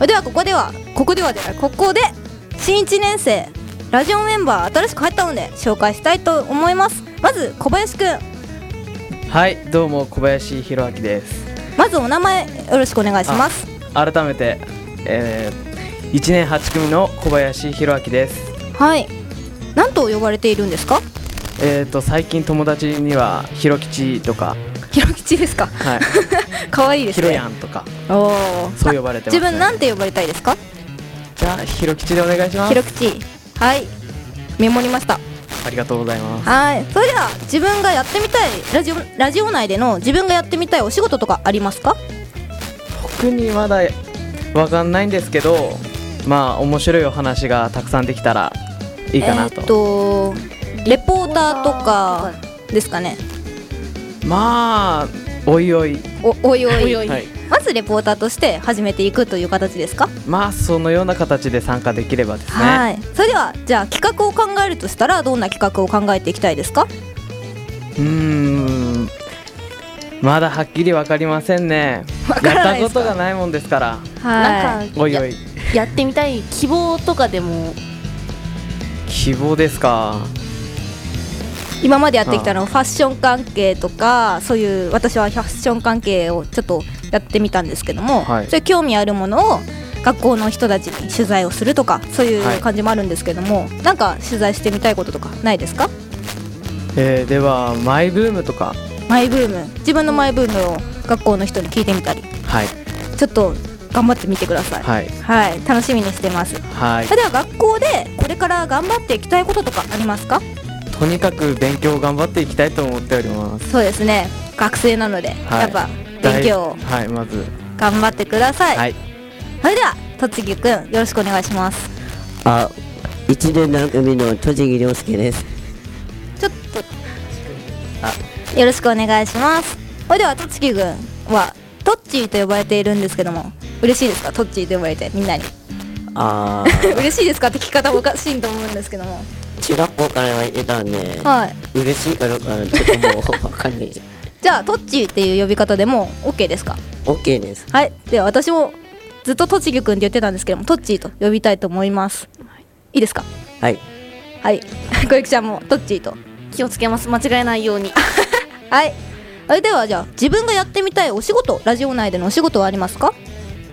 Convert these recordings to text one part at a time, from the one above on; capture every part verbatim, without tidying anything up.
ではここではここではではここで新いちねん生ラジオメンバー新しく入ったので紹介したいと思います。まず小林くん。 はい、どうも小林弘明です。 まずお名前よろしくお願いします。 改めて、えー、いちねんはち組の小林弘明です。 はい、何と呼ばれているんですか？ えーと最近友達にはひろきちとか。 ひろきちですか？ はいかわいいですね。 ひろやんとかおそう呼ばれてます、ね、 自分なんて呼ばれたいですか？ じゃあひろきちでお願いします。 ひろきち、はいメモりました。 ありがとうございます。 はい、それでは自分がやってみたいラジオラジオ内での自分がやってみたいお仕事とかありますか？ 特にまだわかんないんですけど、まあ面白いお話がたくさんできたらいいかなと。 えー、っとレポーターとかですかね。 まあおいおいお, おいおい、 はい、 まずレポーターとして始めていくという形ですか？ まあそのような形で参加できればですね。 はい、それではじゃあ企画を考えるとしたらどんな企画を考えていきたいですか？ うーんまだはっきり分かりませんね。 わからないやったですか？ ことがないもんですから。 はい、 なんかおいおいや、やってみたい希望とかでも。 希望ですか。 今までやってきたのファッション関係とかそういう私はファッション関係をちょっとやってみたんですけども、はい、そういう興味あるものを学校の人たちに取材をするとかそういう感じもあるんですけども、はい、なんか取材してみたいこととかないですか？ えー、ではマイブームとか。 マイブーム、自分のマイブームを学校の人に聞いてみたり、 はい、 ちょっと頑張ってみてください。 はい、 はい、楽しみにしてます。 はい、 それでは学校でこれから頑張っていきたいこととかありますか？ とにかく勉強を頑張っていきたいと思っております。 そうですね、学生なので、はい、やっぱ勉強をはい、まず頑張ってください。 はい、 それでは栃木くんよろしくお願いします。 あ、いちねんなな組の栃木亮介です。 ちょっとあよろしくお願いします。それでは栃木くんはトッチーと呼ばれているんですけども嬉しいですか？トッチーと呼ばれてみんなにあ嬉しいですかって聞き方もおかしいと思うんですけども中学校から言ってたんで、 はい、 嬉しいかどうかちょっともう分かんないじゃあトッチーっていう呼び方でも OK ですか？ OK です。 はい、では私もずっと栃木くんって言ってたんですけどもトッチーと呼びたいと思います。いいですか？ はいはい小雪ちゃんもトッチーと気をつけます、間違えないようにはい、それではじゃあ自分がやってみたいお仕事ラジオ内でのお仕事はありますか？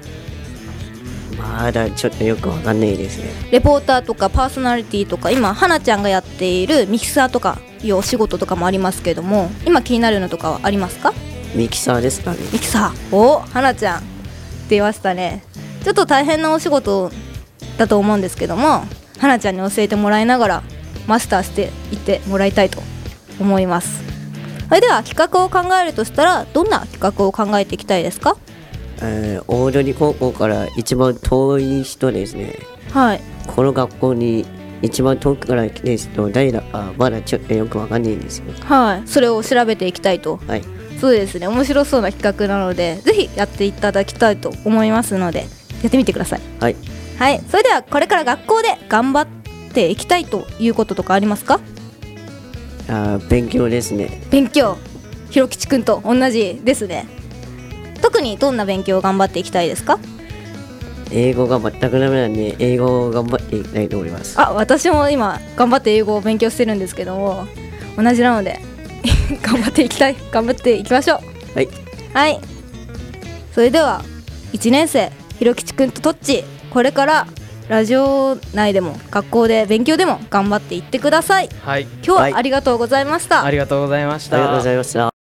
まだちょっとよくわかんないですね。 レポーターとかパーソナリティとか今花ちゃんがやっているミキサーとかいうお仕事とかもありますけれども今気になるのとかはありますか？ ミキサーですかね。 ミキサー、お花ちゃんって言いましたね。ちょっと大変なお仕事だと思うんですけども花ちゃんに教えてもらいながらマスターしていってもらいたいと思います。それでは企画を考えるとしたらどんな企画を考えていきたいですか？ えー、大鳥高校から一番遠い人ですね。 はい、 この学校に一番遠くから来てる人誰だかまだちょっとよくわかんないんですよ。 はい、それを調べていきたいと。 はい、 そうですね、面白そうな企画なのでぜひやっていただきたいと思いますのでやってみてください。 はい、 はい、それではこれから学校で頑張っていきたいということとかありますか？ あ、勉強ですね。 勉強、ひろきちくんと同じですね。特にどんな勉強を頑張っていきたいですか？ 英語が全くダメなんで英語を頑張っていきたいと思います。 あ、私も今頑張って英語を勉強してるんですけども同じなので頑張っていきたい頑張っていきましょう。 はい、 はい、それではいちねん生ひろきちくんとトッチこれからラジオ内でも学校で勉強でも頑張っていってください。 はい、 今日はありがとうございました。 ありがとうございました。 ありがとうございました。